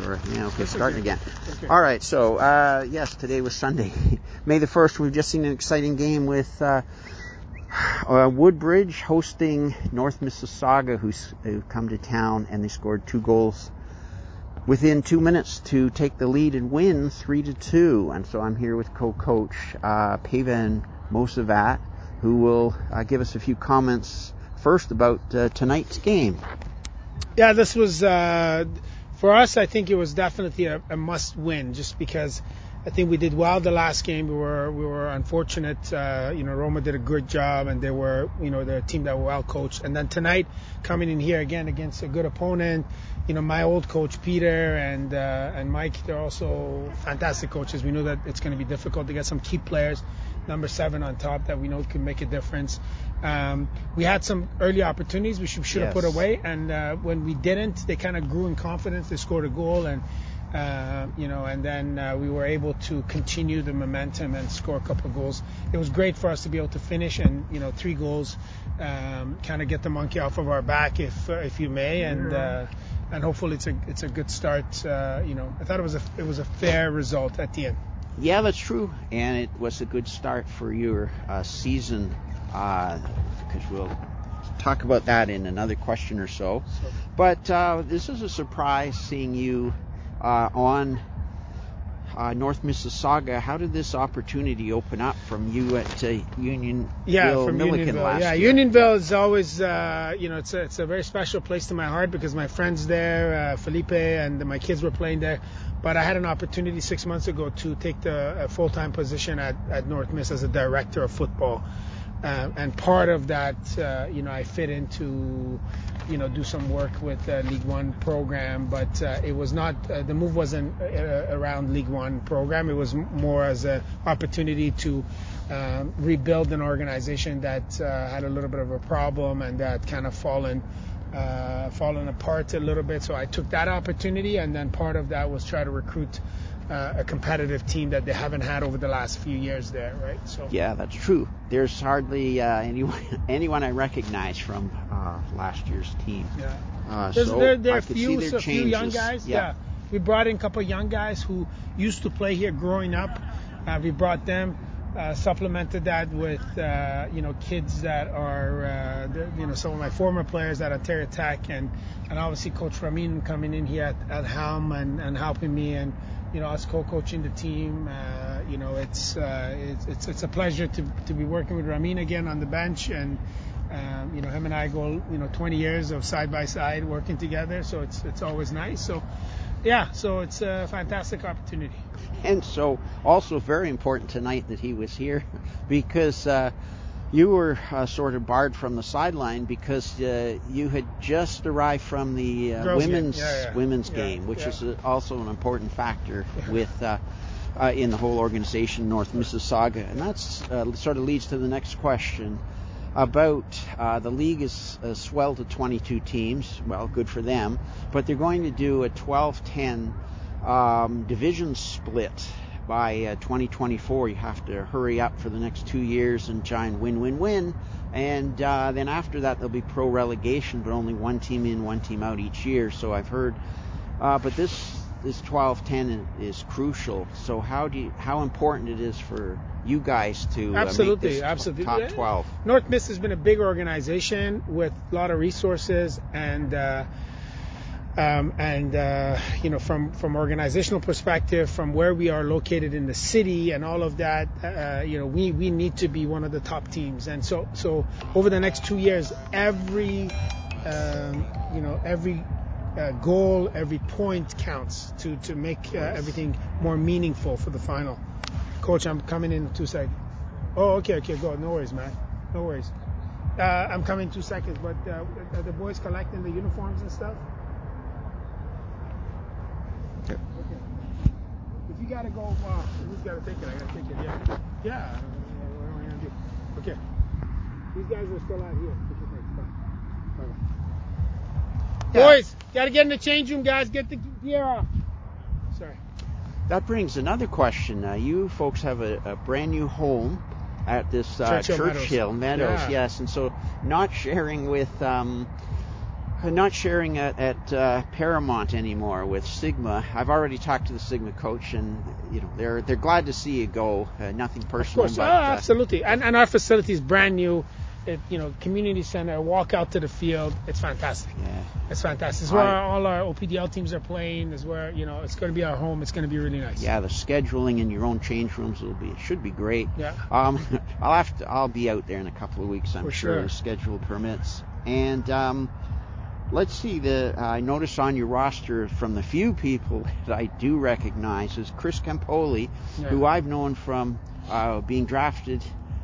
Or, okay, starting again. Okay. All right, so, yes, today was Sunday, May the 1st. We've just seen an exciting game with Woodbridge hosting North Mississauga, who come to town, and they scored 2 goals within 2 minutes to take the lead and win 3-2. And so I'm here with co-coach Pavan Mosavat, who will give us a few comments first about tonight's game. Yeah, this was, for us, I think it was definitely a must-win, just because I think we did well the last game. We were unfortunate. Roma did a good job, and they were, they're a team that were well coached. And then tonight, coming in here again against a good opponent, my old coach Peter and Mike, they're also fantastic coaches. We know that it's going to be difficult to get some key players, number 7 on top, that we know can make a difference. We had some early opportunities we should have put away, and when we didn't, they kind of grew in confidence. They scored a goal, and and then we were able to continue the momentum and score a couple of goals. It was great for us to be able to finish, and 3 goals, kind of get the monkey off of our back, if you may, and hopefully it's a good start. I thought it was a fair result at the end. Yeah, that's true, and it was a good start for your season, because we'll talk about that in another question or so. But this is a surprise seeing you on North Mississauga. How did this opportunity open up from you at Unionville Milliken last year? Unionville is always, it's a very special place to my heart because my friends there, Felipe, and my kids were playing there. But I had an opportunity 6 months ago to take the full-time position at North Miss as a director of football. And part of that, I fit into, do some work with the League One program, but it was not, the move wasn't around League One program. It was more as an opportunity to rebuild an organization that had a little bit of a problem and that kind of fallen apart a little bit. So I took that opportunity, and then part of that was try to recruit a competitive team that they haven't had over the last few years there, right? So yeah, that's true. There's hardly anyone I recognize from last year's team. Yeah. So there are a few young guys. Yeah. We brought in a couple of young guys who used to play here growing up. We brought them. Supplemented that with kids that are some of my former players at Ontario Tech, and obviously Coach Ramin coming in here at Helm and helping me, and us co-coaching the team. It's a pleasure to be working with Ramin again on the bench, and him and I go 20 years of side by side working together, so it's always nice. So it's a fantastic opportunity. And so also very important tonight that he was here, because you were sort of barred from the sideline because you had just arrived from the women's game, which is also an important factor with in the whole organization, North Mississauga. And that's sort of leads to the next question about the league is swelled to 22 teams. Well, good for them, but they're going to do a 12-10 division split by 2024. You have to hurry up for the next 2 years and try and win, and then after that there'll be pro relegation, but only one team in, one team out each year. So I've heard, but this 12-10 is crucial. So how important it is for you guys to make this top 12? North Miss has been a big organization with a lot of resources, and from organizational perspective, from where we are located in the city and all of that, we need to be one of the top teams. And so over the next 2 years, every goal, every point counts to make everything more meaningful for the final. Coach, I'm coming in 2 seconds. Oh, okay, go. No worries, man. No worries. I'm coming 2 seconds, but are the boys collecting the uniforms and stuff? Okay. If you gotta go, who's gotta take it? I gotta take it. Yeah. What am I gonna do? Okay. These guys are still out here. Okay. Boys, gotta get in the change room, guys. Get the gear off. Sorry. That brings another question. You folks have a brand new home at this Churchill Meadows. Yeah. Yes, and so not sharing with not sharing at Paramount anymore with Sigma. I've already talked to the Sigma coach, and they're glad to see you go. Nothing personal, of course. but Absolutely. And our facility is brand new. Community center. Walk out to the field. It's fantastic. Yeah, it's fantastic. It's where all our OPDL teams are playing. It's where it's going to be our home. It's going to be really nice. Yeah, the scheduling in your own change rooms should be great. Yeah. I'll be out there in a couple of weeks. I'm sure the schedule permits. And let's see. I noticed on your roster from the few people that I do recognize is Chris Campoli, who I've known from being drafted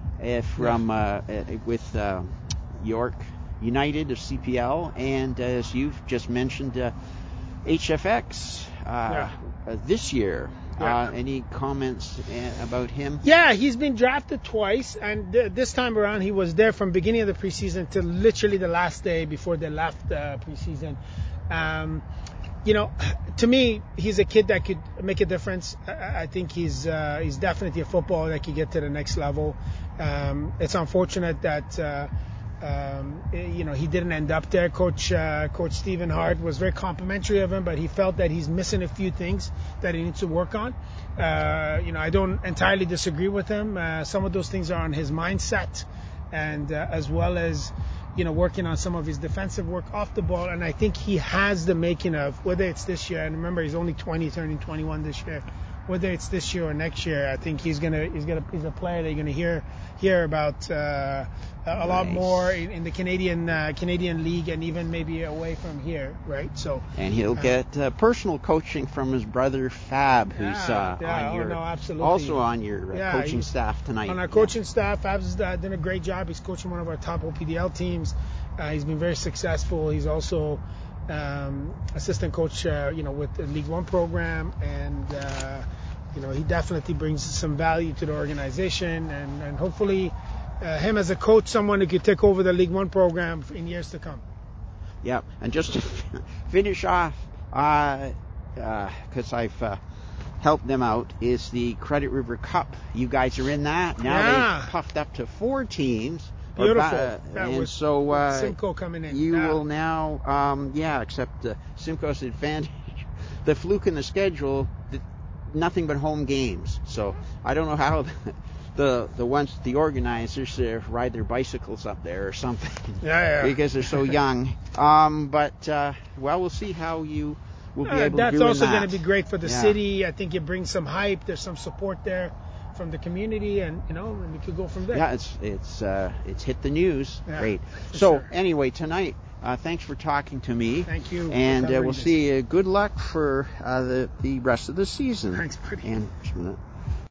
with York United of CPL, and as you've just mentioned, HFX this year. Any comments about him? Yeah, he's been drafted twice, and this time around he was there from beginning of the preseason to literally the last day before they left preseason. To me, he's a kid that could make a difference. I think he's definitely a footballer that could get to the next level. It's unfortunate that he didn't end up there. Coach Stephen Hart was very complimentary of him, but he felt that he's missing a few things that he needs to work on. I don't entirely disagree with him. Some of those things are on his mindset, and as well as working on some of his defensive work off the ball. And I think he has the making of, whether it's this year, and remember he's only 20, turning 21 this year, whether it's this year or next year, I think he's a player that you're gonna hear about a lot more in the Canadian League, and even maybe away from here, right? So. And he'll get personal coaching from his brother Fab, who's also on your coaching staff tonight. On our coaching staff, Fab's done a great job. He's coaching one of our top OPDL teams. He's been very successful. He's also assistant coach, with the League One program, and he definitely brings some value to the organization, and hopefully him as a coach, someone who could take over the League One program in years to come. Yeah, and just to finish off, because I've helped them out, is the Credit River Cup. You guys are in that now. They've puffed up to 4 teams. Beautiful. And so Simcoe coming in. You will now, except Simcoe's advantage, the fluke in the schedule, nothing but home games. So I don't know how the organizers ride their bicycles up there or something. Because they're so young. But we'll see how you will be able to do that. That's also going to be great for the city. I think it brings some hype. There's some support there from the community, and we could go from there. Yeah, it's hit the news. Yeah, great. So anyway, tonight, thanks for talking to me. Thank you. And we'll see you. Good luck for the rest of the season. Thanks, buddy. And just a minute.